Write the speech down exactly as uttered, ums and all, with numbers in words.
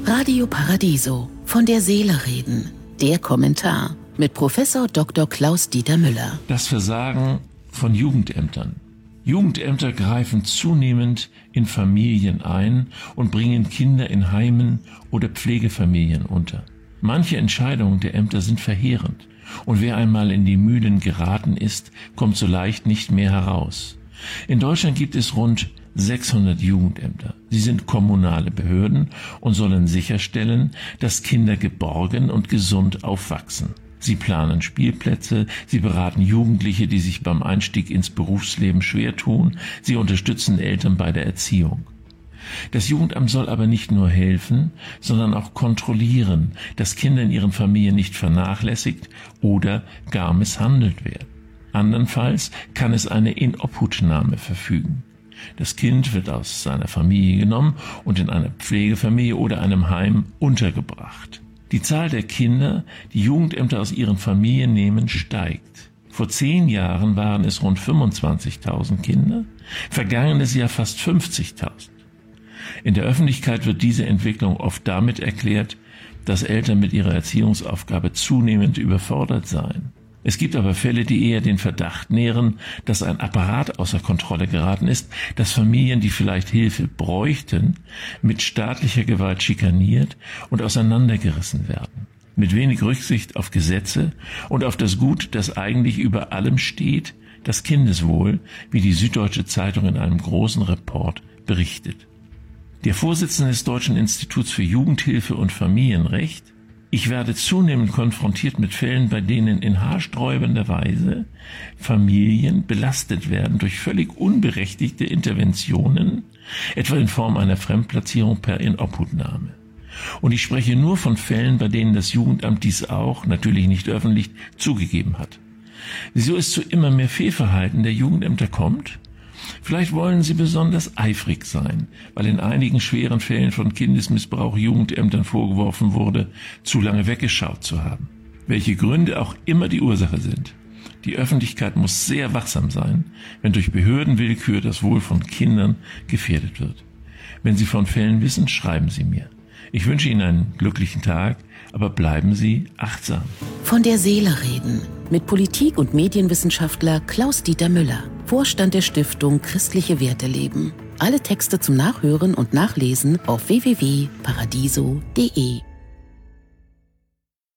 Radio Paradiso, von der Seele reden. Der Kommentar mit Professor Doktor Klaus-Dieter Müller. Das Versagen von Jugendämtern. Jugendämter greifen zunehmend in Familien ein und bringen Kinder in Heimen oder Pflegefamilien unter. Manche Entscheidungen der Ämter sind verheerend und wer einmal in die Mühlen geraten ist, kommt so leicht nicht mehr heraus. In Deutschland gibt es rund sechshundert Jugendämter. Sie sind kommunale Behörden und sollen sicherstellen, dass Kinder geborgen und gesund aufwachsen. Sie planen Spielplätze, sie beraten Jugendliche, die sich beim Einstieg ins Berufsleben schwer tun, sie unterstützen Eltern bei der Erziehung. Das Jugendamt soll aber nicht nur helfen, sondern auch kontrollieren, dass Kinder in ihren Familien nicht vernachlässigt oder gar misshandelt werden. Andernfalls kann es eine Inobhutnahme verfügen. Das Kind wird aus seiner Familie genommen und in einer Pflegefamilie oder einem Heim untergebracht. Die Zahl der Kinder, die Jugendämter aus ihren Familien nehmen, steigt. Vor zehn Jahren waren es rund fünfundzwanzigtausend Kinder, vergangenes Jahr fast fünfzigtausend. In der Öffentlichkeit wird diese Entwicklung oft damit erklärt, dass Eltern mit ihrer Erziehungsaufgabe zunehmend überfordert seien. Es gibt aber Fälle, die eher den Verdacht nähren, dass ein Apparat außer Kontrolle geraten ist, dass Familien, die vielleicht Hilfe bräuchten, mit staatlicher Gewalt schikaniert und auseinandergerissen werden. Mit wenig Rücksicht auf Gesetze und auf das Gut, das eigentlich über allem steht, das Kindeswohl, wie die Süddeutsche Zeitung in einem großen Report berichtet. Der Vorsitzende des Deutschen Instituts für Jugendhilfe und Familienrecht: Ich werde zunehmend konfrontiert mit Fällen, bei denen in haarsträubender Weise Familien belastet werden durch völlig unberechtigte Interventionen, etwa in Form einer Fremdplatzierung per Inobhutnahme. Und ich spreche nur von Fällen, bei denen das Jugendamt dies auch, natürlich nicht öffentlich, zugegeben hat. Wieso es zu immer mehr Fehlverhalten der Jugendämter kommt? Vielleicht wollen sie besonders eifrig sein, weil in einigen schweren Fällen von Kindesmissbrauch Jugendämtern vorgeworfen wurde, zu lange weggeschaut zu haben. Welche Gründe auch immer die Ursache sind. Die Öffentlichkeit muss sehr wachsam sein, wenn durch Behördenwillkür das Wohl von Kindern gefährdet wird. Wenn Sie von Fällen wissen, schreiben Sie mir. Ich wünsche Ihnen einen glücklichen Tag, aber bleiben Sie achtsam. Von der Seele reden mit Politik- und Medienwissenschaftler Klaus-Dieter Müller, Vorstand der Stiftung Christliche Werte leben. Alle Texte zum Nachhören und Nachlesen auf w w w punkt paradiso punkt de.